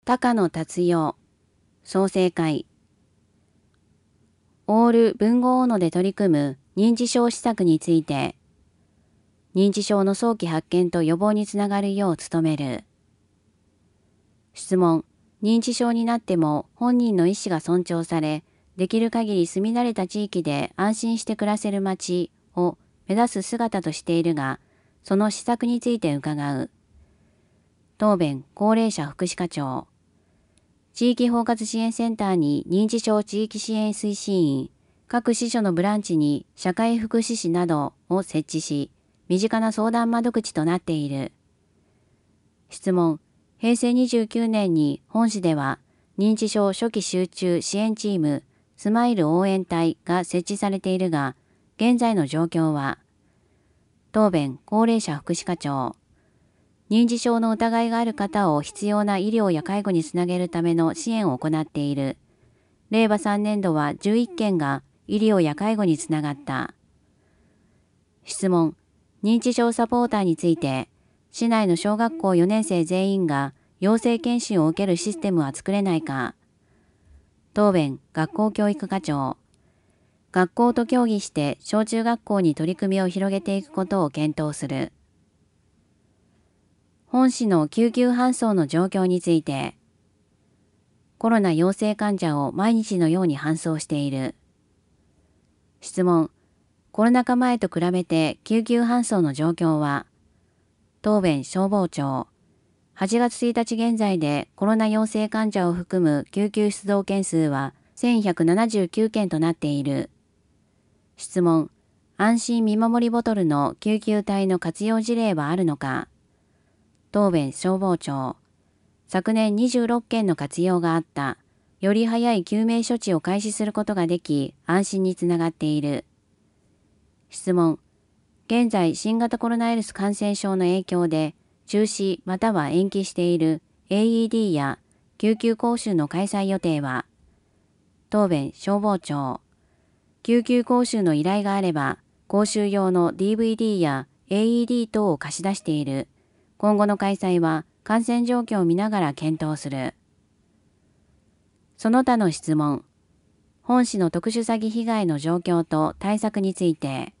高野達代、創成会。オール文豪ので取り組む認知症施策について、認知症の早期発見と予防につながるよう努める。質問。認知症になっても本人の意思が尊重され、できる限り住み慣れた地域で安心して暮らせる街を目指す姿としているが、その施策について伺う。答弁。高齢者福祉課長。地域包括支援センターに認知症地域支援推進員、各支所のブランチに社会福祉士などを設置し、身近な相談窓口となっている。質問。平成29年に本市では認知症初期集中支援チームスマイル応援隊が設置されているが、現在の状況は。答弁。高齢者福祉課長。認知症の疑いがある方を必要な医療や介護につなげるための支援を行っている。令和3年度は11件が医療や介護につながった。質問。認知症サポーターについて、市内の小学校4年生全員が養成研修を受けるシステムは作れないか。答弁。学校教育課長。学校と協議して小中学校に取り組みを広げていくことを検討する。本市の救急搬送の状況について、コロナ陽性患者を毎日のように搬送している。質問。コロナ禍前と比べて救急搬送の状況は。答弁。消防庁。8月1日現在でコロナ陽性患者を含む救急出動件数は1179件となっている。質問。安心見守りボトルの救急隊の活用事例はあるのか。答弁。消防庁。昨年26件の活用があった。より早い救命処置を開始することができ、安心につながっている。質問。現在、新型コロナウイルス感染症の影響で、中止または延期している AED や救急講習の開催予定は。答弁。消防庁。救急講習の依頼があれば、講習用の DVD や AED 等を貸し出している。今後の開催は感染状況を見ながら検討する。その他の質問。本市の特殊詐欺被害の状況と対策について。